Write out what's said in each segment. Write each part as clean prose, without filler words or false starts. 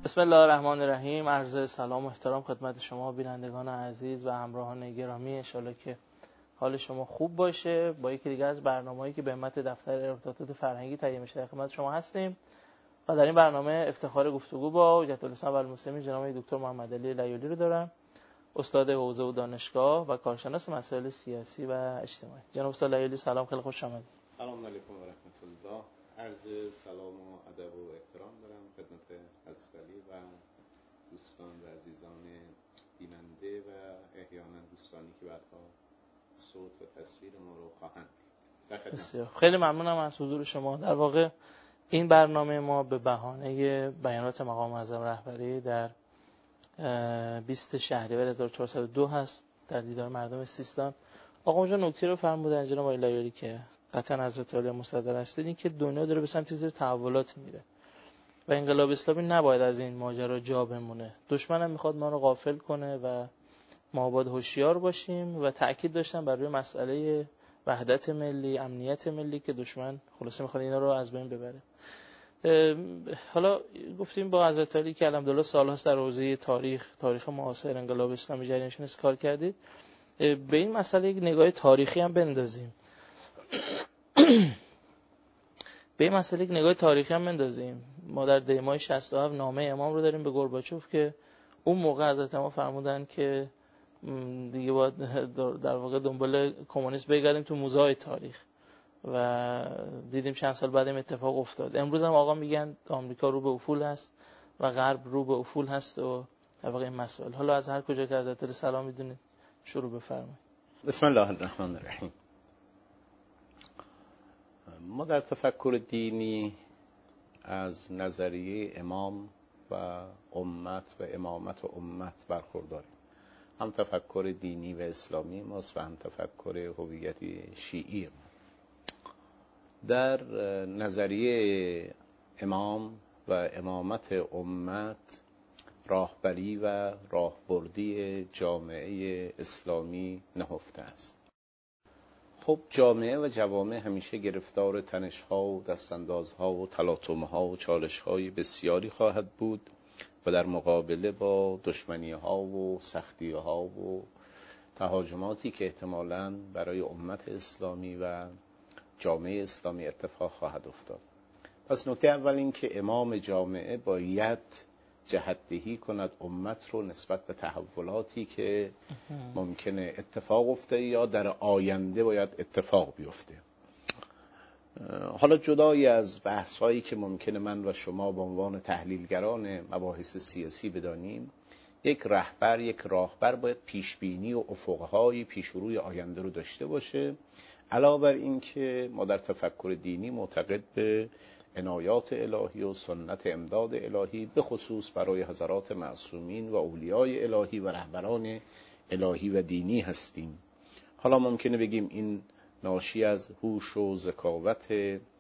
بسم الله الرحمن الرحیم. عرض سلام و احترام خدمت شما بینندگان عزیز و همراهان گرامی. ان شاءالله که حال شما خوب باشه. با یکی دیگه از برنامه‌هایی که به همت دفتر ارتباطات فرهنگی تهیه میشه در خدمت شما هستیم و در این برنامه افتخار گفتگو با حجت الاسلام و المسلمین جناب دکتر محمد علی لیالی رو دارم، استاد حوزه و دانشگاه و کارشناس مسائل سیاسی و اجتماعی. جناب استاد لیالی سلام، خیلی خوش آمدید. سلام علیکم و رحمت الله. عرض سلام و ادب و احترام دارم خدمت حضرت علی و دوستان و عزیزان بیننده و احیانا دوستانی که بعدها صوت و تصویر ما رو خواهند دید. بسیار خیلی ممنونم از حضور شما. در واقع این برنامه ما به بهانه بیانات مقام معظم رهبری در 20 شهریور 1402 هست در دیدار مردم سیستان. آقا اونجا نکته رو فرمودن جناب آقای لیالی که قطعا حضرت علی مستظر هستید، این که دنیا داره به سمت چیز تحولات میره و انقلاب اسلامی نباید از این ماجرا جا بمونه. دشمن هم میخواد ما رو غافل کنه و ما باید هوشیار باشیم و تأکید داشتن بر روی مسئله وحدت ملی، امنیت ملی که دشمن خلاصه میخواد اینا رو از بین ببره. حالا گفتیم با حضرت علی که الحمدلله سال‌هاست در حوزه تاریخ معاصر انقلاب اسلامی جریانش کار کردید، به این مسئله یک نگاه تاریخی هم بندازیم. ما در دیمای 67 نامه امام رو داریم به گورباچوف که اون موقع حضرت ما فرمودن که دیگه باید در واقع دنبال کمونیسم بگردیم تو موزه تاریخ و دیدیم چند سال بعد این اتفاق افتاد. امروز هم آقا میگن آمریکا رو به افول هست و غرب رو به افول هست و در واقع این مسائل. حالا از هر کجا که حضرت علی سلام میدونید شروع بفرمایید. بسم الله الرحمن الرحیم. ما در تفکر دینی از نظریه امام و امت و امامت و امت برخورداریم. هم تفکر دینی و اسلامی ماست و هم تفکر هویتی شیعی ما. در نظریه امام و امامت امت راهبری و راهبردی جامعه اسلامی نهفته است. خب جامعه و جوامع همیشه گرفتار تنش‌ها و دستاندازها و تلاطم‌ها و چالش‌های بسیاری خواهد بود و در مقابله با دشمنی‌ها و سختی‌ها و تهاجماتی که احتمالاً برای امت اسلامی و جامعه اسلامی اتفاق خواهد افتاد. پس نکته اول این که امام جامعه باید جهت‌دهی کند امت رو نسبت به تحولاتی که ممکنه اتفاق افته یا در آینده باید اتفاق بیفته. حالا جدای از بحث‌هایی که ممکنه من و شما به عنوان تحلیلگران مباحث سیاسی بدانیم، یک راهبر باید پیشبینی و افق‌های پیش روی آینده رو داشته باشه. علاوه بر این که ما در تفکر دینی معتقد به عنایات الهی و سنت امداد الهی به خصوص برای حضرات معصومین و اولیای الهی و رهبران الهی و دینی هستیم. حالا ممکنه بگیم این ناشی از هوش و ذکاوت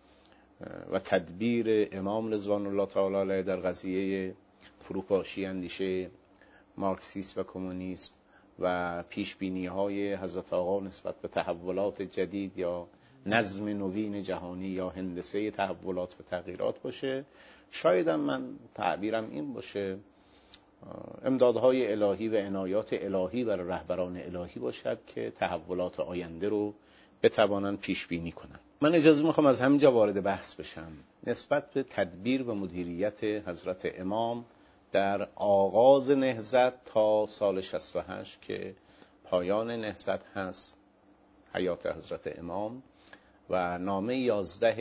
و تدبیر امام رضوان الله تعالی علیه در قضیه فروپاشی اندیشه مارکسیسم و کمونیسم و پیشبینی‌های حضرت آقا نسبت به تحولات جدید یا نظم نوین جهانی یا هندسه تحولات و تغییرات باشه. شاید من تعبیرم این باشه امدادهای الهی و عنایات الهی برای رهبران الهی باشد که تحولات آینده رو بتوانن پیش بینی کنن. من اجازه میخوام از همینجا وارد بحث بشم نسبت به تدبیر و مدیریت حضرت امام در آغاز نهضت تا سال 68 که پایان نهضت هست، حیات حضرت امام، و نامه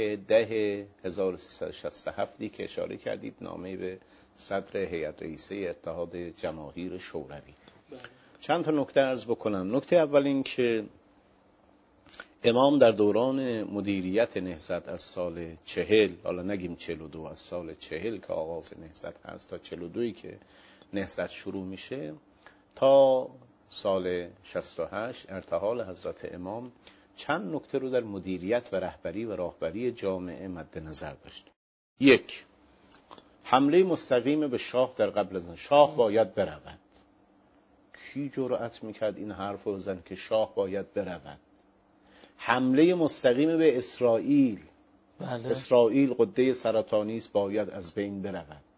11/10/1367 که اشاره کردید، نامه به صدر هیئت رئیسه اتحاد جماهیر شوروی. چند تا نکته عرض بکنم. نکته اول این که امام در دوران مدیریت نهضت از سال 40، حالا نگیم 42، از سال 40 که آغاز نهضت هست تا 42 که نهضت شروع میشه تا سال 68 ارتحال حضرت امام، چند نکته رو در مدیریت و رهبری و راهبری جامعه مد نظر داشت. یک، حمله مستقیم به شاه در قبل از شاه باید برود. کی جرأت میکرد این حرف رو بزنه که شاه باید برود؟ حمله مستقیم به اسرائیل، بله. اسرائیل قده سرطانی است، باید از بین برود.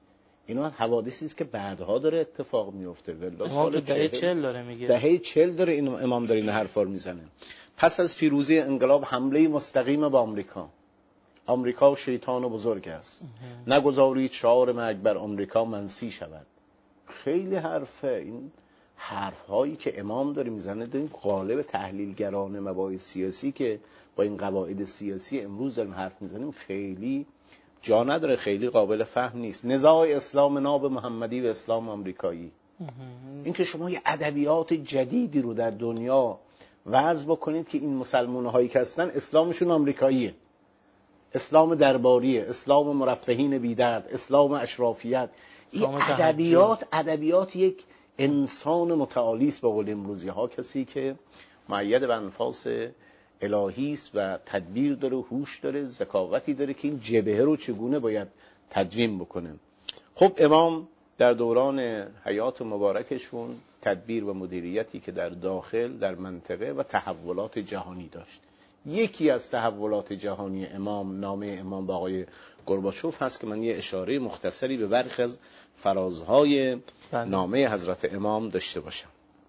اینا حوادثی است که بعدها داره اتفاق میفته. امام تو دهه 40 داره میگه، دهه 40 داره این امام داره این حرفا رو میزنه. پس از پیروزی انقلاب حمله مستقیم به آمریکا شیطان بزرگ است، نگذارید شعار مرگ بر آمریکا منسی شود. خیلی حرفه. این حرفهایی که امام داره میزنه در این قالب تحلیلگران مباحث سیاسی که با این قواعد سیاسی امروز داریم حرف میزنیم خیلی جا نداره، خیلی قابل فهم نیست. نزاع اسلام ناب محمدی و اسلام آمریکایی، این که شما یه ادبیات جدیدی رو در دنیا وضع بکنید که این مسلمان‌هایی که هستن اسلامشون آمریکاییه، اسلام درباریه، اسلام مرفهین بی‌درد، اسلام اشرافیت. این ادبیات یک انسان متعالی است به قول امروزی ها، کسی که مؤید به انفاس الهی است و تدبیر داره و هوش داره، ذکاوتی داره که این جبهه رو چگونه باید تدوین بکنه. خب امام در دوران حیات مبارکشون تدبیر و مدیریتی که در داخل، در منطقه و تحولات جهانی داشت. یکی از تحولات جهانی امام نامه امام با آقای گورباچوف هست که من یه اشاره مختصری به برخی از فرازهای نامه حضرت امام داشته باشم.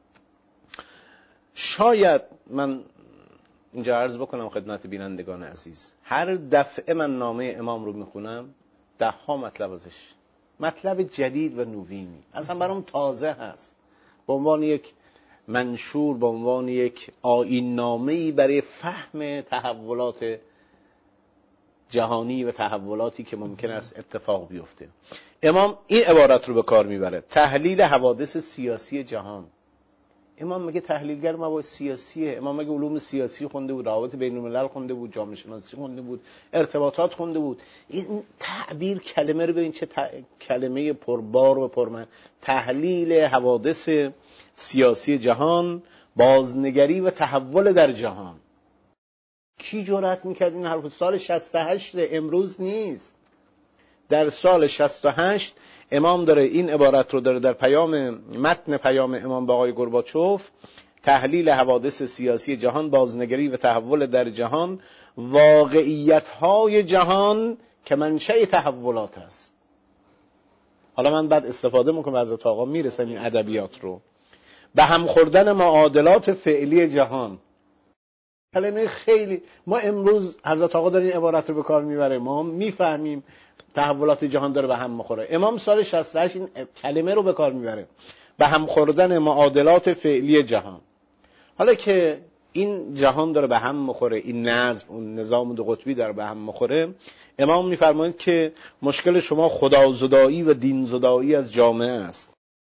شاید من اینجا عرض بکنم خدمت بینندگان عزیز، هر دفعه من نامه امام رو میخونم 10 مطلب ازش، مطلب جدید و نوینی اصلا برام تازه هست، به عنوان یک منشور، به عنوان یک آیین نامه‌ای برای فهم تحولات جهانی و تحولاتی که ممکن است اتفاق بیفته. امام این عبارت رو به کار میبره: تحلیل حوادث سیاسی جهان. امام میگه تحلیلگر مباحث سیاسیه. امام میگه علوم سیاسی خونده بود، روابط بین الملل خونده بود، جامعه شناسی خونده بود، ارتباطات خونده بود. این تعبیر کلمه رو ببین چه کلمه پربار و پرمعنی. تحلیل حوادث سیاسی جهان، بازنگری و تحول در جهان. کی جرأت میکرد این حرف؟ سال 68 امروز نیست. در سال 68 امام داره این عبارت رو داره در متن پیام امام با آقای گورباچوف: تحلیل حوادث سیاسی جهان، بازنگری و تحول در جهان، واقعیت‌های جهان که منشأ تحولات است. حالا من بعد استفاده میکنم از حضرت آقا میرسم این ادبیات رو. به هم خوردن معادلات فعلی جهان. کلمه خیلی، ما امروز حضرت آقا داره این عبارت رو به کار میبره، ما میفهمیم تحولات جهان داره به هم میخوره. امام سال 68 این کلمه رو به کار میبره: به هم خوردن معادلات فعلی جهان. حالا که این جهان داره به هم میخوره، این نظم، اون نظام دو قطبی داره به هم میخوره، امام میفرمایند که مشکل شما خدازدایی و دینزدایی از جامعه است.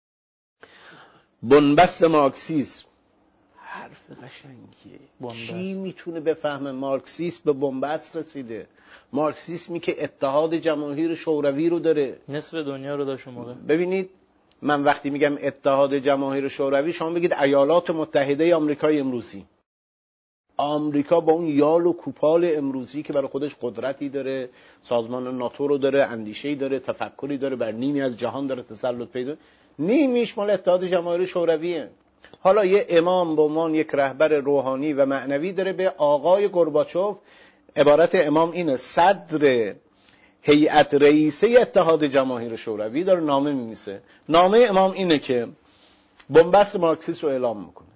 بنبست مارکسیسم. حرف قشنگیه. کی میتونه بفهمه مارکسیسم به بنبست رسیده؟ مارکسیسمی که اتحاد جماهیر شوروی رو داره، نصف دنیا رو داشت موقع. ببینید من وقتی میگم اتحاد جماهیر شوروی، شما بگید ایالات متحده آمریکای امروزی. آمریکا با اون یال و کوپال امروزی که برای خودش قدرتی داره، سازمان ناتو رو داره، اندیشه‌ای داره، تفکری داره، بر نیمی از جهان داره تسلط پیدا، نیمیش مال اتحاد جماهیر شورویه. حالا یه امام به عنوان یک رهبر روحانی و معنوی داره به آقای گورباچوف، عبارت امام اینه: صدر هیئت رئیسه اتحاد جماهیر شوروی، داره نامه می‌نویسه. نامه امام اینه که بنبست مارکسیسم رو اعلام میکنه.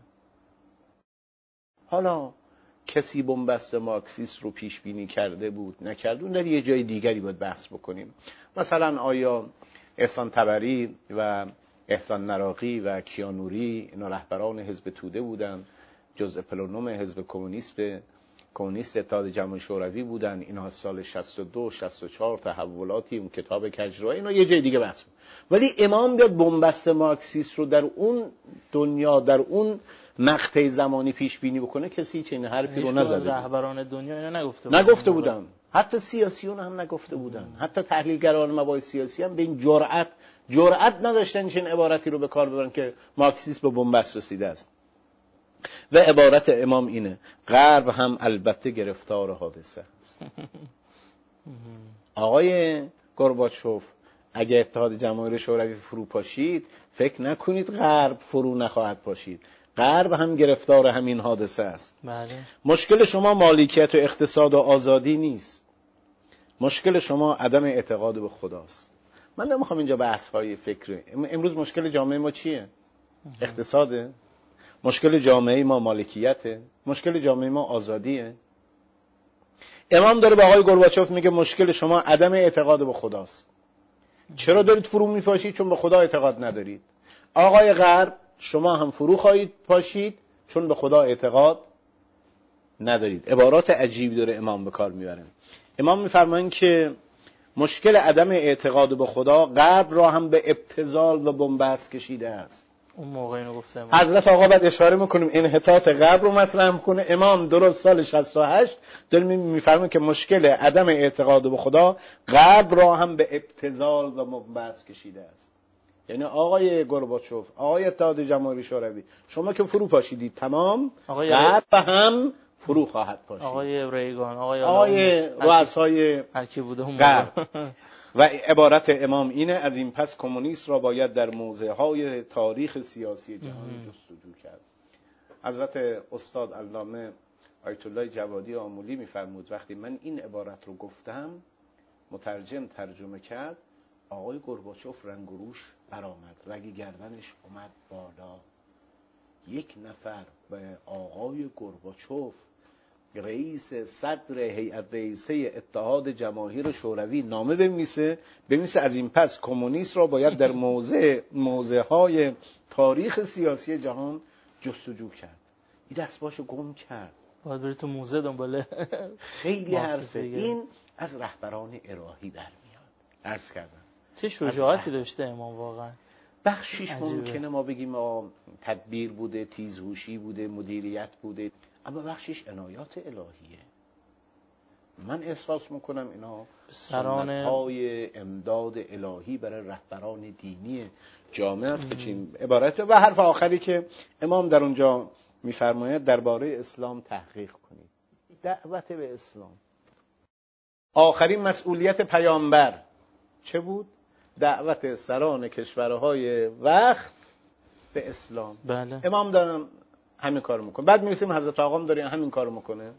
حالا کسی بنبست مارکسیسم رو پیش بینی کرده بود نکرده، اون در یه جای دیگری باید بحث بکنیم. مثلا آیا احسان طبری و احسان نراقی و کیانوری اینا رهبران حزب توده بودن، جزء پلونوم حزب کمونیست اتحاد جماهیر شوروی بودن. اینا از سال 62 64 تحولاتی، اون کتاب کجرا، اینا یه جای دیگه بحث. ولی امام بیاد بنبست مارکسیسم رو در اون دنیا، در اون مقطع زمانی پیش بینی بکنه، کسی چنین حرفی رو نزده. رهبران دنیا اینا نگفته بودن. حتی سیاسیون هم نگفته بودن. حتی تحلیلگران مباحث سیاسی هم به این جرأت نداشتن چنین عبارتی رو به کار ببرن که مارکسیسم به بنبست رسیده است. و عبارت امام اینه: غرب هم البته گرفتار حادثه است. آقای گورباچوف، اگه اتحاد جماهیر شوروی فرو پاشید، فکر نکنید غرب فرو نخواهد پاشید. غرب هم گرفتار همین حادثه است. بله. مشکل شما مالکیت و اقتصاد و آزادی نیست. مشکل شما عدم اعتقاد به خداست. من نمیخوام اینجا بحث های فکری. امروز مشکل جامعه ما چیه؟ اقتصاده؟ مشکل جامعه ما مالکیته؟ مشکل جامعه ما آزادیه؟ امام داره به آقای گورباچوف میگه مشکل شما عدم اعتقاد به خداست. چرا دارید فرو میپاشید؟ چون به خدا اعتقاد ندارید. آقای غرب شما هم فرو خواهید پاشید چون به خدا اعتقاد ندارید. عبارات عجیبی داره امام به کار میبره. امام میفرمایند که مشکل عدم اعتقاد به خدا غرب را هم به ابتذال و بنبست کشیده است. اون موقع اینو گفته امام. حضرت آقا بعد اشاره میکنیم انحطاط غرب رو مطرح میکنه. امام درست سال 68 داره میفرمایه که مشکل عدم اعتقاد به خدا غرب را هم به ابتذال و بنبست کشیده است. یعنی آقای گورباچوف، آقای اتحاد جماهیر شوروی، شما که فرو پاشیدید تمام، غرب هم فرو خواهد پاشید. آقای ریگان، آقای رؤسای غرب. و عبارت امام اینه: از این پس کمونیست را باید در موضع‌های تاریخ سیاسی جهان جستجو کرد. حضرت استاد علامه آیت الله جوادی آملی میفرمود وقتی من این عبارت رو گفتم، مترجم ترجمه کرد، آقای گورباچوف رنگ و روش برآمد، رگ گردنش اومد بالا. یک نفر به آقای گورباچوف، رئیس صدر هیئت رئیسه اتحاد جماهیر شوروی، نامه بنویسه از این پس کمونیست را باید در موضع‌های تاریخ سیاسی جهان جستجو کرد. این دستباشو گم کرد. باید بری تو موزه دنباله. خیلی حرفه. این از رهبران الهی در میاد. عرض کردم چه شجاعتی داشته امام واقعا. بخشیش ممکنه ما بگیم تدبیر بوده، تیزهوشی بوده، مدیریت بوده، اما بخشیش عنایات الهیه. من احساس میکنم اینا سنت‌های امداد الهی برای رهبران دینی جامعه است که چین عبارت. و حرف آخری که امام در اونجا میفرماید درباره اسلام تحقیق کنید، دعوت به اسلام. آخرین مسئولیت پیامبر چه بود؟ دعوت سران کشورهای وقت به اسلام. بله. امام دارن همین کارو میکنه. بعد میرسیم حضرت آقا هم داره همین کارو میکنه.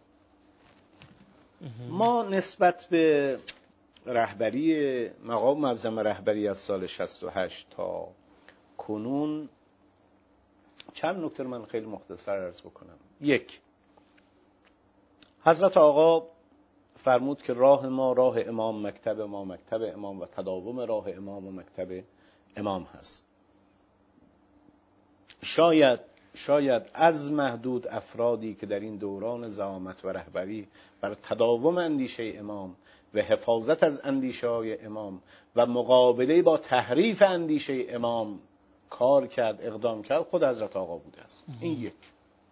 ما نسبت به رهبری مقام معظم رهبری از سال 68 تا کنون چند نکته من خیلی مختصر عرض بکنم. یک، حضرت آقا فرمود که راه ما راه امام، مکتب ما مکتب امام و تداوم راه امام و مکتب امام هست. شاید از محدود افرادی که در این دوران زعامت و رهبری بر تداوم اندیشه امام و حفاظت از اندیشه های امام و مقابله با تحریف اندیشه امام کار کرد، اقدام کرد، خود حضرت آقا بوده است. این یک.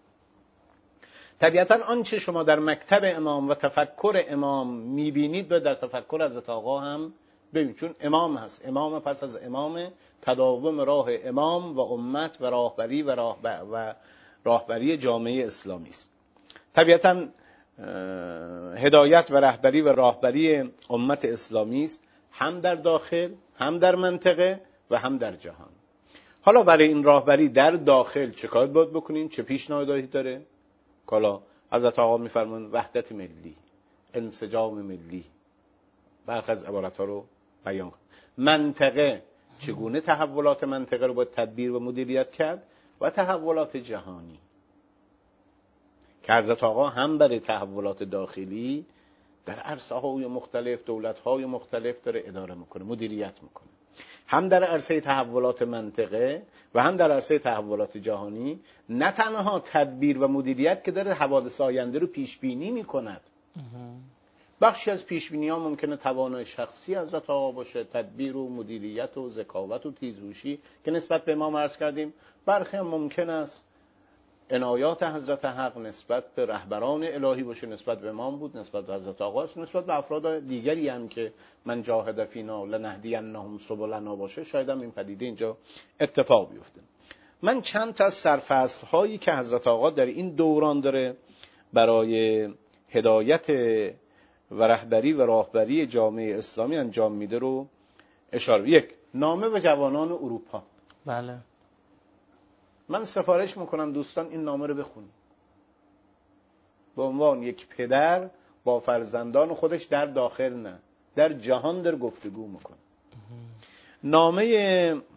طبیعتا آنچه شما در مکتب امام و تفکر امام میبینید و در تفکر حضرت آقا هم ببینید، چون امام هست. امام پس از امام تداوم راه امام و امت و راهبری و راهبری جامعه اسلامی است. طبیعتا هدایت و رهبری و راهبری امت اسلامی است، هم در داخل، هم در منطقه و هم در جهان. حالا برای این راهبری در داخل چه کار باید بکنیم؟ چه پیشنهاداتی داره؟ حالا حضرت آقا میفرمایند وحدت ملی، انسجام ملی، برخی از عبارت‌ها رو بیان کن. منطقه، چگونه تحولات منطقه رو باید تدبیر و مدیریت کرد، و تحولات جهانی که حضرت آقا هم برای تحولات داخلی در عرصه‌های مختلف، دولت‌های مختلف داره اداره میکنه، مدیریت میکنه، هم در عرصه تحولات منطقه و هم در عرصه تحولات جهانی. نه تنها تدبیر و مدیریت که داره حوادث آینده رو پیش بینی میکند. بخشی از پیش بینی ها ممکنه توانای شخصی حضرت آقا باشه، تدبیر و مدیریت و ذکاوت و تیزهوشی که نسبت به امام عرض کردیم. برخی هم ممکن است عنایات حضرت حق نسبت به رهبران الهی باشه، نسبت به امام بود، نسبت به حضرت آقا است، نسبت به افراد دیگری هم که من جاهد فینا لنهدینهم سبلنا باشه، شاید هم این پدیده اینجا اتفاق بیفته. من چند تا از سرفصل هایی که حضرت آقا در این دوران داره برای هدایت و رهبری و راهبری جامعه اسلامی انجام میده رو اشاره. یک، نامه به جوانان اروپا. بله. من سفارش میکنم دوستان این نامه رو بخونید. به عنوان یک پدر با فرزندان خودش در داخل نه، در جهان در گفتگو میکنه. نامه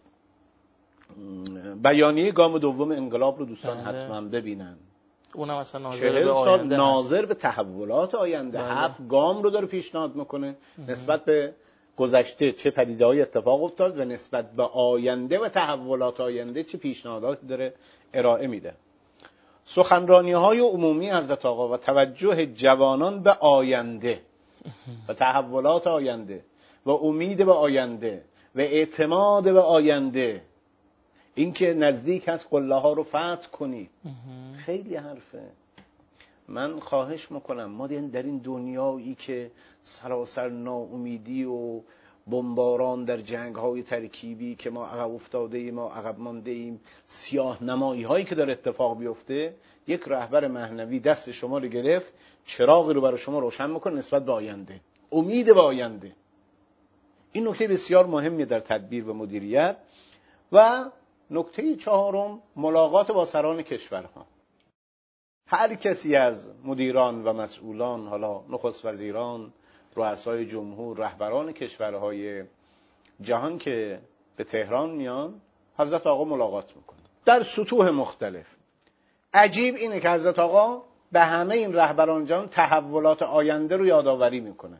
بیانیه گام دوم انقلاب رو دوستان حتما ببینن. اونم اصلا ناظر 40 به سال آینده ناظر به تحولات آینده. 7 گام رو داره پیشنهاد میکنه نسبت به گذشته چه پدیده‌ای اتفاق افتاد و نسبت به آینده و تحولات آینده چه پیشنهاداتی داره ارائه میده. سخنرانی‌های عمومی حضرت آقا و توجه جوانان به آینده و تحولات آینده و امید به آینده و اعتماد به آینده، اینکه نزدیک هست قله ها رو فتح کنید، خیلی حرفه. من خواهش میکنم ما در این دنیایی که سراسر ناامیدی و بمباران در جنگ های ترکیبی که ما عقب افتاده ایم، ما عقب مانده ایم، سیاه نمایی هایی که داره اتفاق بیفته، یک رهبر معنوی دست شما رو گرفت، چراغی رو برای شما روشن میکنه نسبت به آینده، امید به آینده. این نکته بسیار مهمیه در تدبیر و مدیریت. و نکته چهارم، ملاقات با سران کشورها. هر کسی از مدیران و مسئولان، حالا نخست وزیران، رؤسای جمهور، رهبران کشورهای جهان که به تهران میان، حضرت آقا ملاقات میکنه در سطوح مختلف. عجیب اینه که حضرت آقا به همه این رهبران جهان تحولات آینده رو یادآوری میکنه.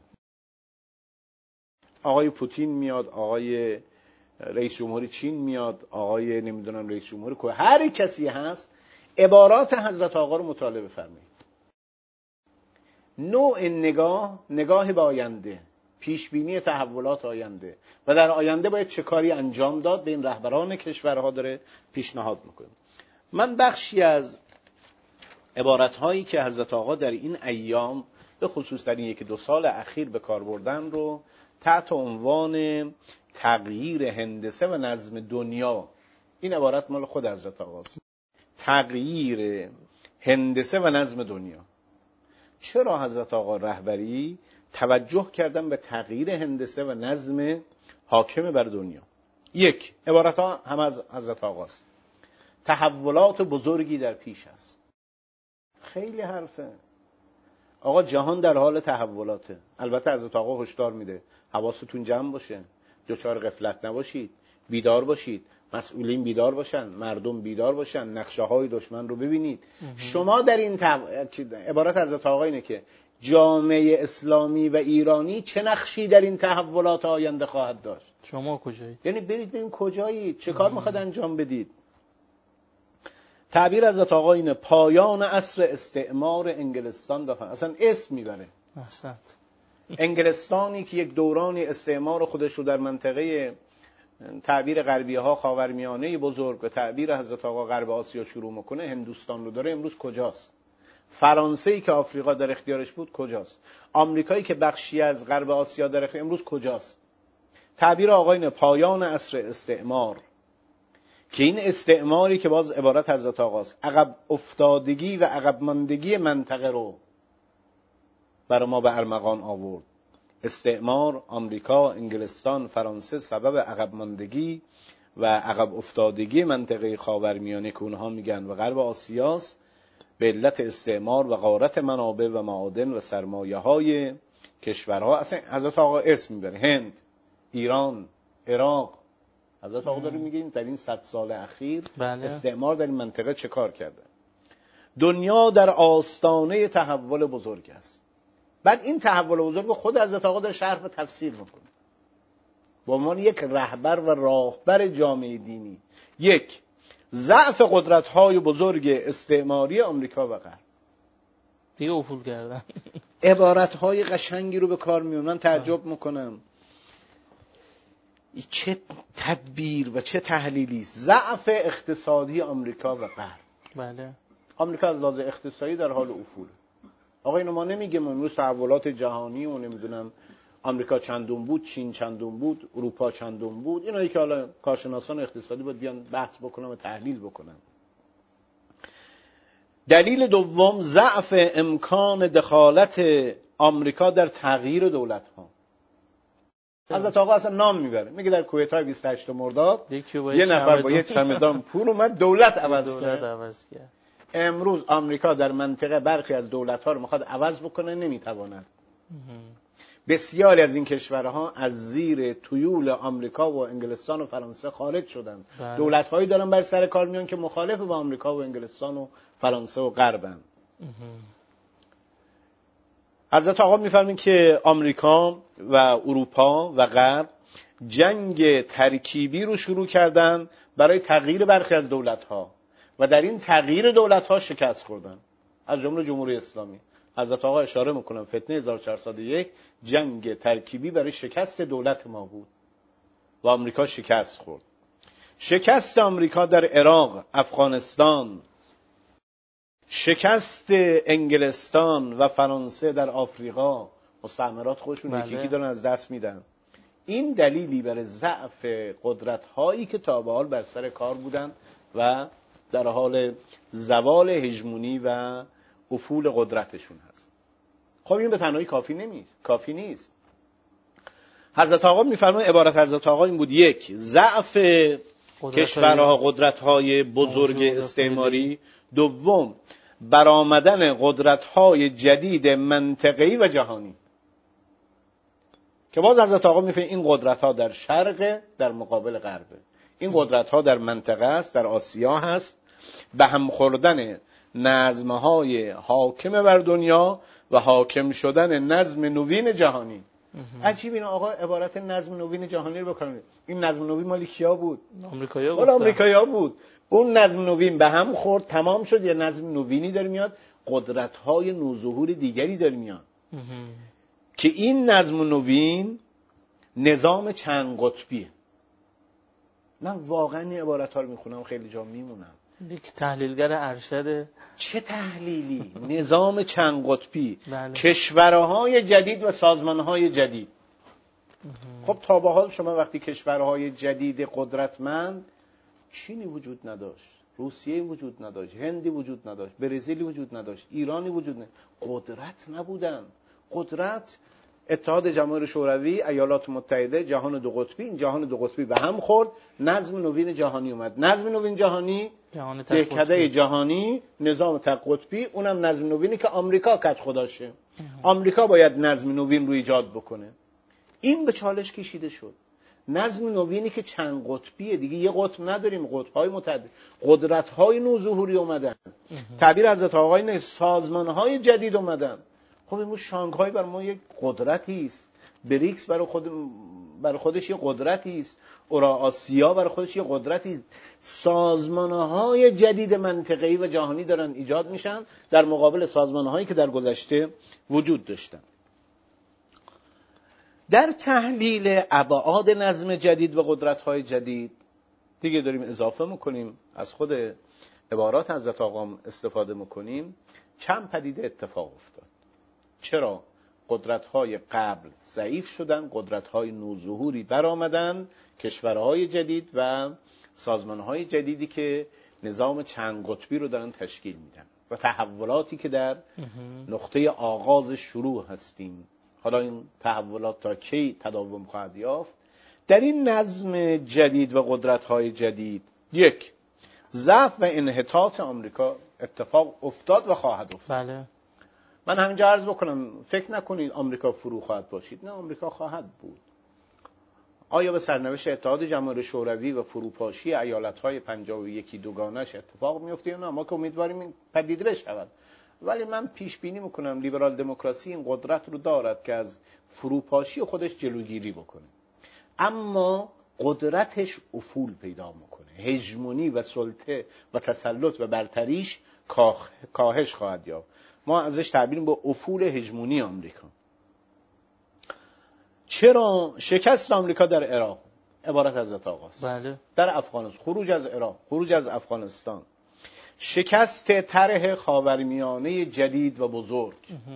آقای پوتین میاد، آقای رئیس جمهوری چین میاد، آقای نمیدونم رئیس جمهوری که هر کسی هست، عبارات حضرت آقا رو مطالعه فرمایید. نوع نگاه به آینده، پیش بینی تحولات آینده و در آینده باید چه کاری انجام داد، به این رهبران کشورها داره پیشنهاد میکنه. من بخشی از عبارت هایی که حضرت آقا در این ایام به خصوص در این 1-2 سال اخیر به کار بردن رو تحت عنوان تغییر هندسه و نظم دنیا، این عبارت مال خود حضرت آقاست، تغییر هندسه و نظم دنیا. چرا حضرت آقا رهبری توجه کردن به تغییر هندسه و نظم حاکم بر دنیا؟ یک، عبارت ها هم از حضرت آقاست. تحولات بزرگی در پیش است. خیلی حرفه. آقا جهان در حال تحولاته. البته حضرت آقا هشدار میده حواستون جمع باشه، دچار غفلت نباشید، بیدار باشید، مسئولین بیدار باشن، مردم بیدار باشن، نقشه های دشمن رو ببینید. شما در این عبارت حضرت آقا اینه که جامعه اسلامی و ایرانی چه نقشی در این تحولات آینده خواهد داشت. شما کجایید؟ یعنی برید ببین کجایید، چه کار میخواد انجام بدید. تعبیر حضرت آقا اینه پایان عصر استعمار انگلستان داخل. اصلا اسم میبره. احسنت. انگلستانی که یک دورانی استعمار خودش رو در منطقه تعبیر غربی ها خاورمیانه بزرگ و تعبیر حضرت آقا غرب آسیا شروع میکنه، هندوستان رو داره، امروز کجاست؟ فرانسه‌ای که آفریقا در اختیارش بود کجاست؟ آمریکایی که بخشی از غرب آسیا در اختیارش امروز کجاست؟ تعبیر آقا اینه پایان عصر استعمار، که این استعماری که باز عبارت حضرت آقاست، عقب افتادگی و عقب ماندگی منطقه رو برای ما به ارمغان آورد. استعمار، آمریکا، انگلستان، فرانسه سبب عقب ماندگی و عقب افتادگی منطقه خاورمیانه که اونها میگن و غرب آسیاست، به علت استعمار و غارت منابع و معادن و سرمایه‌های کشورها. اصلا حضرت آقا اسم میبره، هند، ایران، عراق. حضرت آقا داره میگه در این 100 سال اخیر استعمار در این منطقه چه کار کرده. دنیا در آستانه تحول بزرگ است. بعد این تحول بزرگ خود حضرت آقا در شرح و تفسیر میکنه به عنوان یک رهبر و راهبر جامعه دینی. یک، ضعف قدرت‌های بزرگ استعماری آمریکا و غرب. دیگه افول کردن. عبارت‌های قشنگی رو به کار میارن. من تعجب میکنم چه تدبیر و چه تحلیلی. ضعف اقتصادی آمریکا و غرب. بله. آمریکا از لحاظ اقتصادی در حال افول. آقا اینو ما نمیگیم امروز تحولات جهانی و نمیدونم آمریکا چندون بود، چین چندون بود، اروپا چندون بود، اینایی که حالا کارشناسان اقتصادی باید بیان بحث بکنن و تحلیل بکنن. دلیل دوم، ضعف امکان دخالت آمریکا در تغییر دولت‌ها. حضرت آقا اصلا نام میبره، میگه در کویتای 28 مرداد یه نفر با یه چمدان پول اومد دولت عوض کرد. امروز آمریکا در منطقه برخی از دولت‌ها رو میخواد عوض بکنه، نمیتواند. بسیاری از این کشورها از زیر تیول آمریکا و انگلستان و فرانسه خارج شدند. دولت‌هایی دارن بر سر کار میان که مخالف با آمریکا و انگلستان و فرانسه و غربن. حضرت آقا می‌فرمایند که آمریکا و اروپا و غرب جنگ ترکیبی رو شروع کردن برای تغییر برخی از دولت‌ها و در این تغییر دولت‌ها شکست خوردن، از جمله جمهوری اسلامی. حضرت آقا اشاره میکنم فتنه 1401 جنگ ترکیبی برای شکست دولت ما بود و آمریکا شکست خورد. شکست آمریکا در عراق، افغانستان، شکست انگلستان و فرانسه در آفریقا، مستعمرات خودشون یکی دارن از دست میدن. این دلیلی برای ضعف قدرت‌هایی که تا به حال بر سر کار بودن و در حال زوال هژمونی و افول قدرتشون هست. خب این به تنهایی کافی نیست. حضرت آقا میفرمایند، عبارت حضرت آقا این بود: یک، ضعف کشورها، قدرت‌های بزرگ استعماری. دوم، برآمدن قدرت‌های جدید منطقه‌ای و جهانی که باز حضرت آقا میفرمایند این قدرت‌ها در شرق در مقابل غربه. این قدرت‌ها در منطقه است، در آسیا هست، به هم خوردن نظم‌های حاکم بر دنیا و حاکم شدن نظم نوین جهانی. عجیب این آقا عبارت نظم نوین جهانی رو بکنید. این نظم نوین مال کیا بود؟ آمریکایی‌ها بود. اون نظم نوین به هم خورد، تمام شد، یه نظم نوینی داره میاد، قدرت‌های نوظهور دیگری داره میاد که این نظم نوین نظام چند قطبیه. من واقعا این عبارت‌ها رو میخونم خیلی جا میمونم. یک تحلیلگر ارشد. چه تحلیلی؟ نظام چند قطبی. کشورهای جدید و سازمانهای جدید. خب تا به حال شما وقتی کشورهای جدید قدرتمند، چینی وجود نداشت، روسیه وجود نداشت، هندی وجود نداشت، برزیلی وجود نداشت، ایرانی وجود نداشت، قدرت نبودن. قدرت اتحاد جماهیر شوروی، ایالات متحده، جهان دو قطبی. این جهان دو قطبی به هم خورد، نظم نوین جهانی اومد. نظم نوین جهانی، دهکده جهانی، نظام تک قطبی، اونم نظم نوینی که آمریکا کت خداشه. آمریکا باید نظم نوین رو ایجاد بکنه. این به چالش کشیده شد. نظم نوینی که چند قطبیه، دیگه یه قطب نداریم، قطب‌های متعدد، قدرت‌های نوظهوری اومدن. تعبیر حضرت آقا اینه، سازمان‌های جدید اومدن. خب این شانگهای برای ما یک قدرتی است، بریکس برای خودش یک قدرتی است، اوراسیا برای خودش یک قدرتی است. سازمان‌های جدید منطقه‌ای و جهانی دارن ایجاد میشن در مقابل سازمان‌هایی که در گذشته وجود داشتن. در تحلیل ابعاد نظم جدید و قدرت‌های جدید دیگه داریم اضافه میکنیم، از خود عبارات حضرت آقا استفاده میکنیم. چند پدیده اتفاق افتاد. چرا قدرت‌های قبل ضعیف شدن، قدرت‌های نوظهوری برآمدن، کشورهای جدید و سازمان‌های جدیدی که نظام چند قطبی رو دارن تشکیل میدن و تحولاتی که در نقطه آغاز شروع هستیم. حالا این تحولات تا کی تداوم خواهد یافت؟ در این نظم جدید و قدرت‌های جدید، یک، ضعف و انحطاط آمریکا اتفاق افتاد و خواهد افتاد. بله. من همینجا عرض بکنم، فکر نکنید آمریکا فرو خواهد باشید. نه، آمریکا خواهد بود. آیا به سرنوشت اتحاد جماهیر شوروی و فروپاشی ایالت‌های 51 دوگانش اتفاق میفته یا نه؟ ما که امیدواریم این پدیده بشود، ولی من پیش بینی میکنم لیبرال دموکراسی این قدرت رو دارد که از فروپاشی خودش جلوگیری بکنه، اما قدرتش افول پیدا میکنه، هژمونی و سلطه و تسلط و برتریش کاهش خواهد یافت. ما ازش تعبیر با افول هژمونی آمریکا. چرا شکست آمریکا در عراق؟ عبارت حضرت آقاست. بله. در افغانستان، خروج از عراق، خروج از افغانستان، شکست طرح خاورمیانه جدید و بزرگ.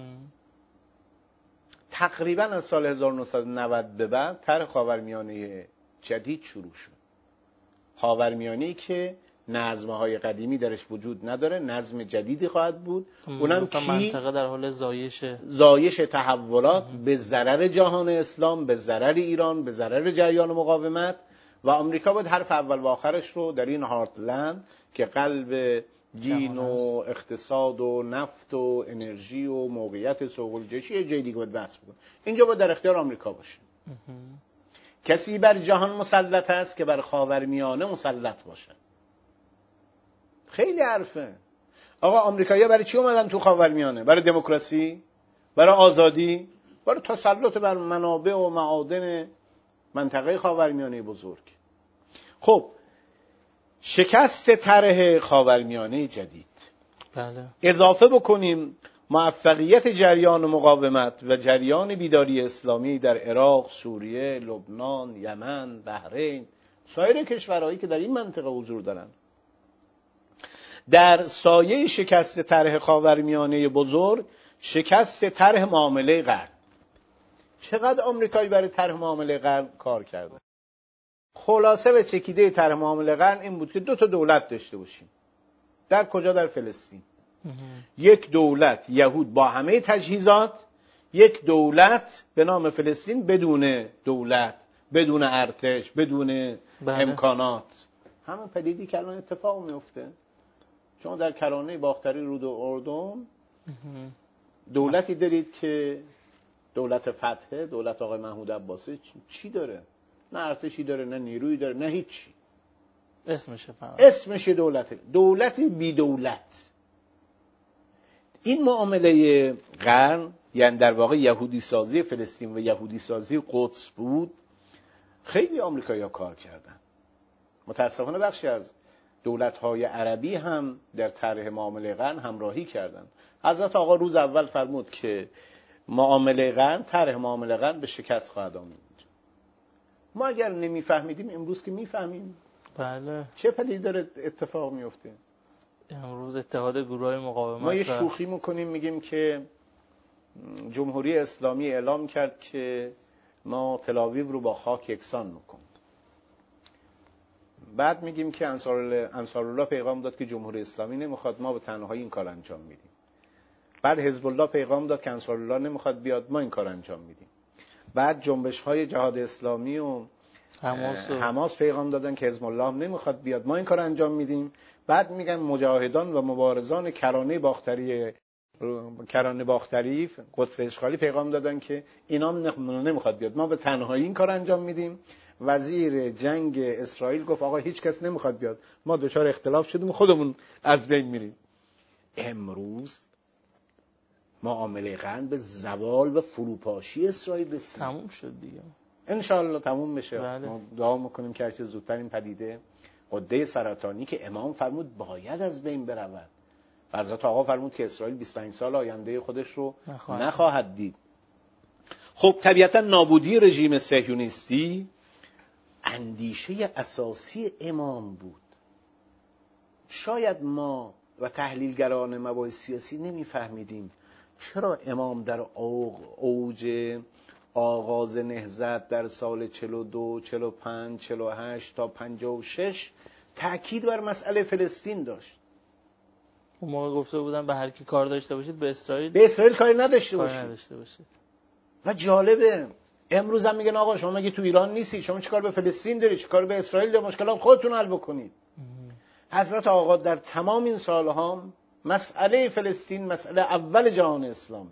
تقریبا از سال 1990 به بعد طرح خاورمیانه جدید شروع شد. خاورمیانه‌ای که نظم‌های قدیمی درش وجود نداره، نظم جدیدی خواهد بود. اونم کی؟ منطقه در حال زایش تحولات به ضرر جهان اسلام، به ضرر ایران، به ضرر جریان مقاومت، و آمریکا باید حرف اول و آخرش رو در این هارتلند که قلب دین و اقتصاد و نفت و انرژی و موقعیت سوق الجشی یه جای دیگه باید بحث بکن. اینجا باید در اختیار آمریکا باشه. کسی بر جهان مسلط است که بر خاورمیانه مسلط باشه. خیلی حرفه. آقا آمریکایی‌ها برای چی اومدن تو خاورمیانه؟ برای دموکراسی؟ برای آزادی؟ برای تسلط بر منابع و معادن منطقه خاورمیانه بزرگ. خب شکست طرح خاورمیانه جدید، بله. اضافه بکنیم موفقیت جریان مقاومت و جریان بیداری اسلامی در عراق، سوریه، لبنان، یمن، بحرین، سایر کشورهایی که در این منطقه حضور دارند. در سایه شکست طرح خاورمیانه بزرگ، شکست طرح معامله قرن. چقدر آمریکایی برای طرح معامله قرن کار کرده؟ خلاصه و چکیده طرح معامله قرن این بود که 2 تا دولت داشته باشیم. در کجا؟ در فلسطین. یک دولت یهود با همه تجهیزات، یک دولت به نام فلسطین بدون دولت، بدون ارتش، بدون امکانات. همین پدیدی که الان اتفاق میفته. شما در کرانه باختری رود اردن دولتی دارید که دولت فتحه، دولت آقای محمود عباسی چی داره؟ نه ارتشی داره، نه نیرویی داره، نه هیچی. اسمش دولته. دولت بی دولت. این معامله قرن یعنی در واقع یهودی سازی فلسطین و یهودی سازی قدس بود. خیلی آمریکایی‌ها کار کردن. متاسفانه بخشی از دولت‌های عربی هم در طرح معامله قرن همراهی کردند. حضرت آقا روز اول فرمود که معامله قرن، طرح معامله قرن به شکست خواهد آمد. ما اگر نمیفهمیدیم امروز که میفهمیم. بله. چه پدیدی داره اتفاق میفته؟ امروز اتحاد گروه‌های مقاومت ما یه شوخی میکنیم، میگیم که جمهوری اسلامی اعلام کرد که ما تل‌آویو رو با خاک یکسان میکنیم. بعد میگیم که انصارالله پیغام داد که جمهوری اسلامی نمیخواد، ما به تنهایی این کار انجام میدیم. بعد حزب الله پیغام داد که انصارالله نمیخواد بیاد، ما این کار انجام میدیم. بعد جنبش‌های جهاد اسلامی و حماس پیغام دادن که حزب الله نمیخواد بیاد، ما این کار انجام میدیم. بعد میگن مجاهدان و مبارزان کرانه باختری قدس اشغالی پیغام دادن که اینا نمیخواد بیاد، ما به تنهایی این کار انجام میدیم. وزیر جنگ اسرائیل گفت آقا هیچ کس نمیخواد بیاد، ما دچار اختلاف شدیم، خودمون از بین میریم. امروز معامله قرن به زوال و فروپاشی اسرائیل رسید. تموم شد دیگه. انشالله تموم بشه. بله. ما دعا میکنیم که هرچه زودتر این پدیده غده سرطانی که امام فرمود باید از بین برود. حضرت آقا فرمود که اسرائیل 25 سال آینده خودش رو نخواهد دید. خب طبیعتا نابودی رژیم صهیونیستی اندیشه اساسی امام بود. شاید ما و تحلیلگران مباحث سیاسی نمیفهمیدیم چرا امام در اوج آغاز نهضت در سال 42 45 48 تا 56 تأکید بر مسئله فلسطین داشت. اون موقع گفته بودن به هر کی کار داشته باشید به اسرائیل کاری نداشته باشید. و جالبه امروز هم میگن آقا شما مگه تو ایران نیستی، شما چیکار به فلسطین داری، چیکار به اسرائیل داری، مشکلات خودتون حل بکنید. حضرت آقا در تمام این سالها مسئله فلسطین مسئله اول جهان اسلام،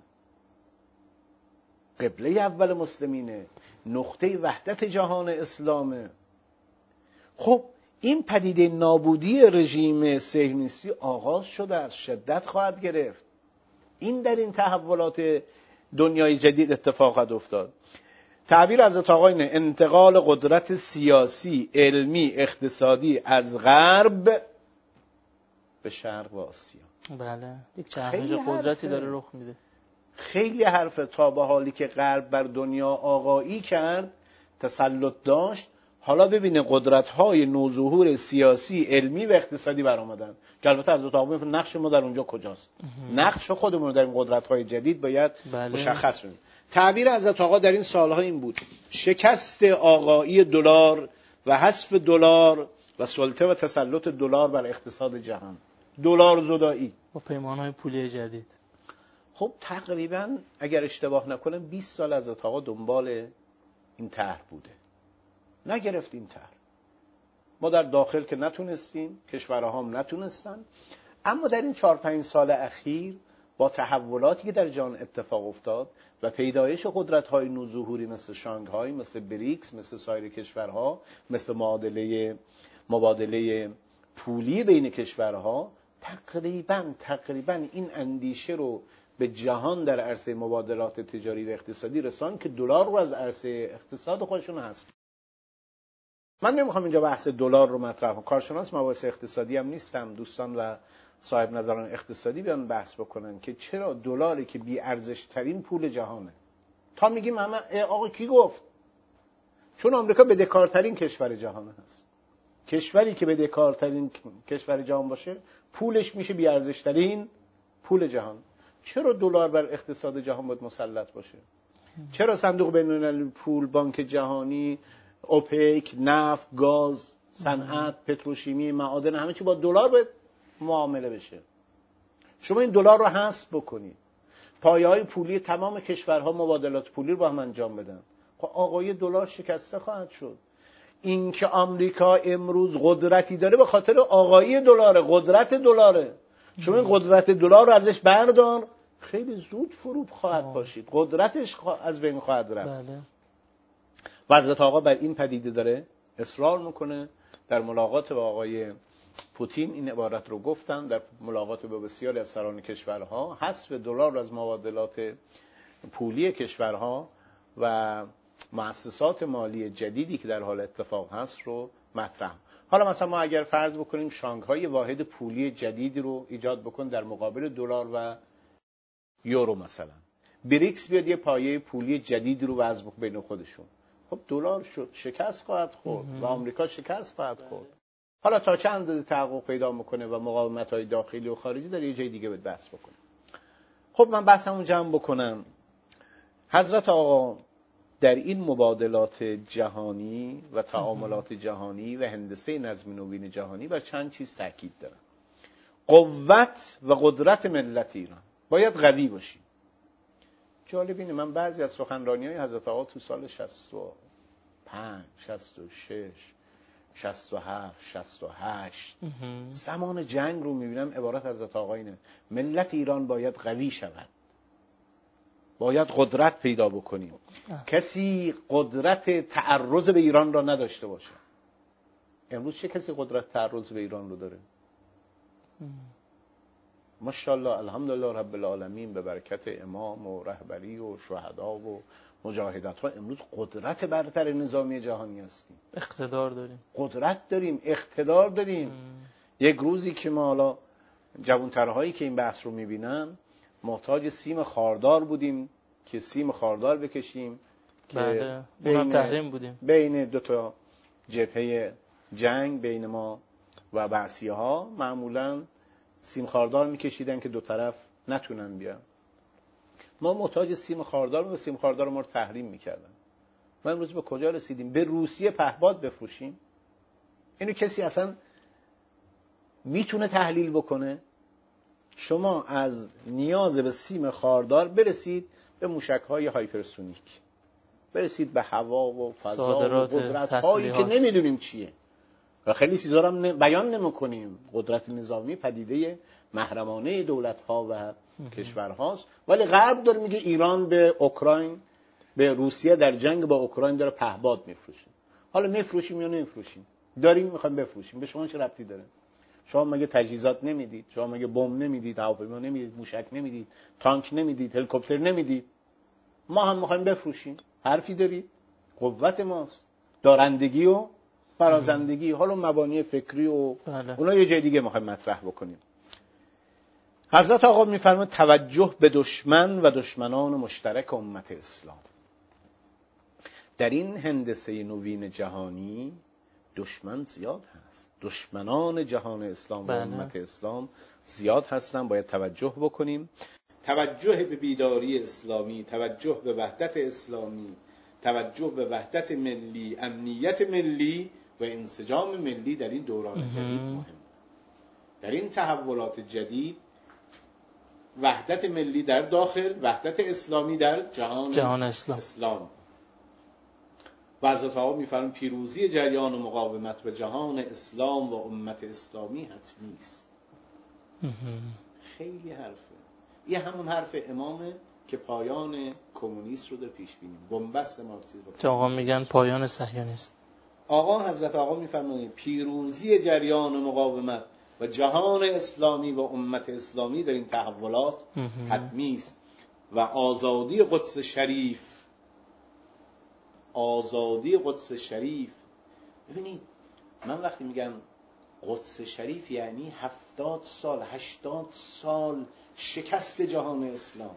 قبله اول مسلمینه، نقطه وحدت جهان اسلامه. خب این پدیده نابودی رژیم صهیونیستی آغاز شده است، شدت خواهد گرفت. این در این تحولات دنیای جدید اتفاق خواهد افتاد. تعبیر حضرت آقا اینه: انتقال قدرت سیاسی، علمی، اقتصادی از غرب به شرق و آسیا. بله، یک چرخش قدرتی داره رخ میده. خیلی حرفه. تا به حالی که غرب بر دنیا آقایی کرد، تسلط داشت، حالا ببینه قدرت‌های نوظهور سیاسی، علمی و اقتصادی برآمدن که البته حضرت آقا میگن نقش ما در اونجا کجاست. نقش خودمون رو در این قدرت‌های جدید باید مشخص کنیم. تعبیر حضرت آقا در این سالها این بود: شکست آقایی دلار و حذف دلار و سلطه و تسلط دلار بر اقتصاد جهان. دلار زدایی با پیمان‌های پولی جدید. خب تقریبا اگر اشتباه نکنم 20 سال حضرت آقا دنبال این طرح بوده، نگرفت این طرح. ما در داخل که نتونستیم، کشورها هم نتونستن، اما در این 4-5 سال اخیر با تحولاتی که در جهان اتفاق افتاد و پیدایش قدرت‌های نوظهوری مثل شانگهای، مثل بریکس، مثل سایر کشورها، مثل مبادله پولی بین کشورها، تقریباً این اندیشه رو به جهان در عرصه مبادلات تجاری و اقتصادی رساند که دلار رو از عرصه اقتصاد خودشون حذف. من نمیخوام اینجا بحث دلار رو مطرح کنم، کارشناس مباحث اقتصادی هم نیستم، دوستان و صاحب نظران اقتصادی بیان بحث بکنن که چرا دلاری که بی ارزش ترین پول جهانه. تا میگیم آقا کی گفت؟ چون آمریکا بدهکارترین کشور جهان هست. کشوری که بدهکارترین کشور جهان باشه پولش میشه بی ارزش ترین پول جهان. چرا دلار بر اقتصاد جهان باید مسلط باشه؟ چرا صندوق بین‌المللی پول، بانک جهانی، اوپک، نفت، گاز، صنعت، پتروشیمی، معادن، همه چی با دلار باید معامله بشه؟ شما این دلار رو حذف بکنید، پایه‌های پولی تمام کشورها مبادلات پولی رو با هم انجام بدن، خب آقای دلار شکسته خواهد شد. این که آمریکا امروز قدرتی داره به خاطر آقایی دلاره، قدرت دلاره. شما این قدرت دلار رو ازش بردار، خیلی زود فروب خواهد باشید، قدرتش از بین خواهد رفت. بله. و حضرت آقا بر این پدیده داره اصرار میکنه. در ملاقات با آقای پوتین این عبارت رو گفتن، در ملاقات با بسیاری از سران کشورها، حذف دلار از مبادلات پولی کشورها و مؤسسات مالی جدیدی که در حال اتفاق هست رو مطرح. حالا مثلا ما اگر فرض بکنیم شانگهای واحد پولی جدیدی رو ایجاد بکن در مقابل دلار و یورو، مثلا بریکس بیاد یه پایه پولی جدیدی رو وضع بکنه بین خودشون، خب دلار شکست خواهد خورد و آمریکا شکست خواهد خورد. حالا تا چند اندازه تحقق پیدا میکنه و مقاومت‌های داخلی و خارجی در یه جای دیگه باید بحث بکنه. خب من بحثمو جمع بکنم. حضرت آقا در این مبادلات جهانی و تعاملات جهانی و هندسه نظم نوین جهانی بر چند چیز تاکید دارن. قوت و قدرت ملت ایران باید قوی باشیم. جالب اینه من بعضی از سخنرانی‌های حضرت آقا تو سال 65 66 67 68 زمان جنگ رو میبینم، عبارت حضرت آقا اینه: ملت ایران باید قوی شود، باید قدرت پیدا بکنیم. کسی قدرت تعرض به ایران را نداشته باشه. امروز چه کسی قدرت تعرض به ایران رو داره؟ ماشاءالله الحمدلله رب العالمین به برکت امام و رهبری و شهدا و مجاهدت ها امروز قدرت برتر نظامی جهانی هستیم. اقتدار داریم، قدرت داریم، اقتدار داریم. یک روزی که ما حالا جوانترهایی که این بحث رو میبینن محتاج سیم خاردار بودیم که سیم خاردار بکشیم که بله. تحریم بودیم بین دو تا جبهه جنگ بین ما و بعثیه ها، معمولاً سیم خاردار میکشیدن که دو طرف نتونن بیان. ما محتاج سیم خاردار و سیم خاردار ما رو تحریم میکردن. ما امروز به کجا رسیدیم؟ به روسیه پهپاد بفروشیم؟ اینو کسی اصلا میتونه تحلیل بکنه؟ شما از نیاز به سیم خاردار برسید به موشک‌های هایپرسونیک، برسید به هوا و فضا و قدرت‌هایی که نمیدونیم چیه و خیلی چیزا رو بیان نمی‌کنیم. قدرت نظامی پدیده محرمانه دولت‌ها و کشورهاست، ولی غرب داره میگه ایران به اوکراین، به روسیه در جنگ با اوکراین داره پهپاد میفروشه. حالا میفروشیم یا نمیفروشیم؟ داریم میخوایم بفروشیم. به شما چه ربطی داره؟ شما مگه تجهیزات نمیدید؟ شما مگه بمب نمیدید؟ هواپیما نمیدید؟ موشک نمیدید؟ تانک نمیدید؟ هلیکوپتر نمیدید؟ ما هم میخوایم بفروشیم. حرفی دارید؟ قوت ماست، دارندگی و فرازندگی. حالا مبانی فکری و اونا یه جای دیگه میخوایم مطرح بکنیم. حضرت آقا میفرماید توجه به دشمن و دشمنان مشترک امت اسلام. در این هندسه نوین جهانی دشمن زیاد هست، دشمنان جهان اسلام و امت اسلام زیاد هستن، باید توجه بکنیم. توجه به بیداری اسلامی، توجه به وحدت اسلامی، توجه به وحدت ملی، امنیت ملی و انسجام ملی در این دوران جدید مهم. در این تحولات جدید وحدت ملی در داخل، وحدت اسلامی در جهان اسلام. و حضرت آقا میفرمایند پیروزی جریان و مقاومت و جهان اسلام و امت اسلامی حتمی است. خیلی حرفه. این همون حرف امامه که پایان کمونیست رو در پیش بینیم، بنبست مارکسیسم که آقا میگن پایان صهیونیسم. حضرت آقا میفرمایند پیروزی جریان مقاومت و جهان اسلامی و امت اسلامی در این تحولات حتمی است و آزادی قدس شریف، آزادی قدس شریف. ببینید من وقتی میگم قدس شریف یعنی 70 سال 80 سال شکست جهان اسلام.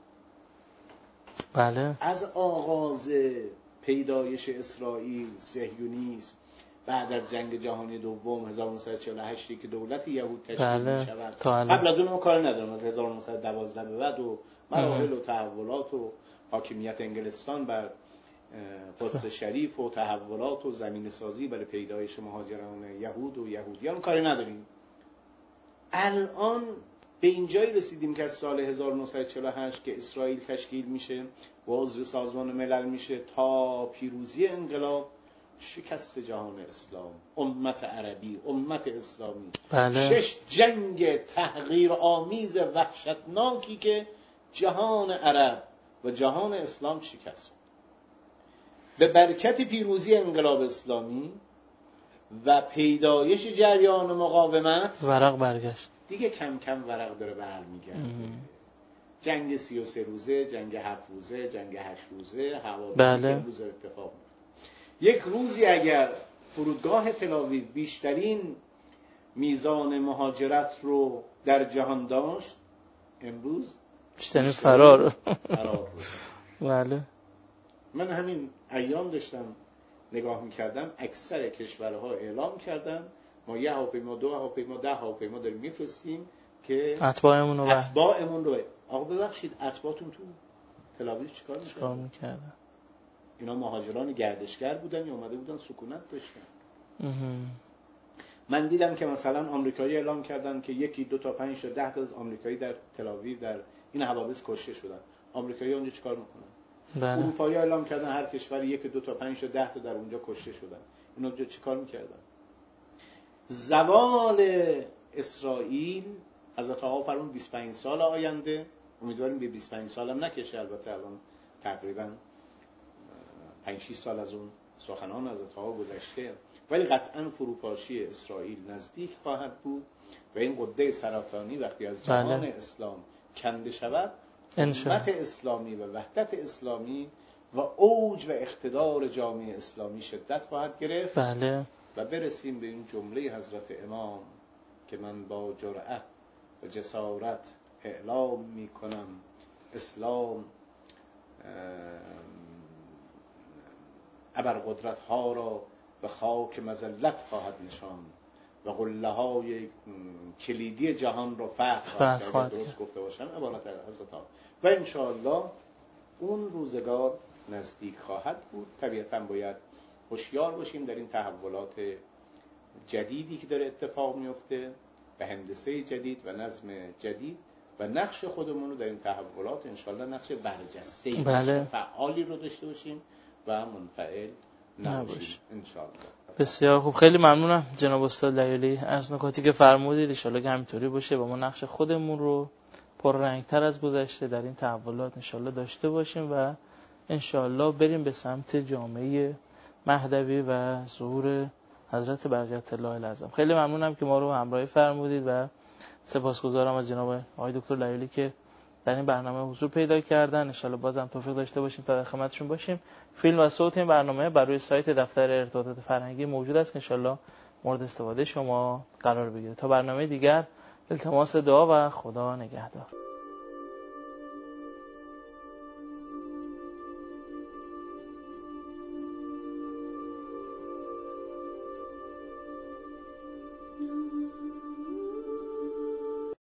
بله. از آغاز پیدایش اسرائیل، صهیونیسم، بعد از جنگ جهانی دوم 1948 که دولت یهود تشکیل می‌شود، قبل از اون ما کار ندارم، از 1912 به بعد و مراحل و تحولات و حاکمیت انگلستان بر قدس شریف و تحولات و زمین سازی برای پیدایش مهاجران یهود و یهودیان کاری نداریم. الان به اینجایی رسیدیم که از سال 1948 که اسرائیل تشکیل میشه و عضو سازمان ملل میشه تا پیروزی انقلاب، شکست جهان اسلام، امت عربی، امت اسلامی. بله. 6 جنگ تحقیر آمیز وحشتناکی که جهان عرب و جهان اسلام شکست. به برکت پیروزی انقلاب اسلامی و پیدایش جریان مقاومت ورق برگشت. دیگه کم کم ورق داره برمیگرده. جنگ 33 روزه، جنگ 7 روزه، جنگ 8 روزه، حوادثی بله. که روز اتفاق میفته. یک روزی اگر فرودگاه تل‌آویو بیشترین میزان مهاجرت رو در جهان داشت، امروز بیشترین فرار رو. بله. من همین ایام داشتم نگاه میکردم، اکثر کشورها اعلام کردن ما 1 هواپیما 2 هواپیما 10 هواپیما داریم میفرستیم که اتباعمون رو. آقا ببخشید اتباعتون تو تل‌آویو چیکار میکردن؟ اینا مهاجران گردشگر بودن یا اومده بودن سکونت داشتن؟ من دیدم که مثلا آمریکایی اعلام کردن که 1 2 تا 5 تا 10 تا از آمریکایی در تل‌آویو در این حوادث کشته شدن. آمریکایی اونجا چیکار میکنن؟ بله. اروپایی اعلام کردن هر کشور 1 2 تا 5 تا 10 تا در اونجا کشته شدن. اینا اونجا چیکار میکردن؟ زوال اسرائیل حضرت آقا فرمود 25 سال آینده، امیدواریم به 25 سال هم نکشه، البته الان تقریبا 5 6 سال از اون سخنان حضرت آقا گذشته، ولی قطعا فروپاشی اسرائیل نزدیک خواهد بود و این قده سرطانی وقتی از جهان اسلام کنده شود، امت اسلامی و وحدت اسلامی و اوج و اقتدار جامعه اسلامی شدت خواهد گرفت. بله. و برسیم به این جمله حضرت امام که من با جرأت و جسارت اعلام می کنم اسلام ابرقدرت ها را به خاک مذلت خواهد نشاند و قله های کلیدی جهان را فتح خواهد درست گفته باشم عبارت حضرت ها. و انشاءالله اون روزگار نزدیک خواهد بود. طبیعتاً باید هوشیار باشیم در این تحولات جدیدی که داره اتفاق میفته و هندسه جدید و نظم جدید و نقش خودمون رو در این تحولات انشاءالله نقش برجسته بله. فعالی رو داشته باشیم و منفعل نباشیم انشاءالله. بسیار خوب، خیلی ممنونم جناب استاد لیلی از نکاتی که فرمودید. ان شاءالله که همینطوری باشه و ما نقش خودمون رو پررنگتر از گذشته در این تحولات ان شاءالله داشته باشیم و ان شاءالله بریم به سمت جامعه مهدوی و ظهور حضرت بقیت الله الاعظم. خیلی ممنونم که ما رو همراهی فرمودید و سپاسگزارم از جناب آقای دکتر لیلی که در این برنامه حضور پیدا کردن. ان شاءالله بازم توفیق داشته باشیم تا در خدمتشون باشیم. فیلم و صوت این برنامه بر روی سایت دفتر ارتباطات فرهنگی موجود است که ان شاءالله مورد استفاده شما قرار بگیره. تا برنامه دیگر التماس دعا و خدا نگهدار.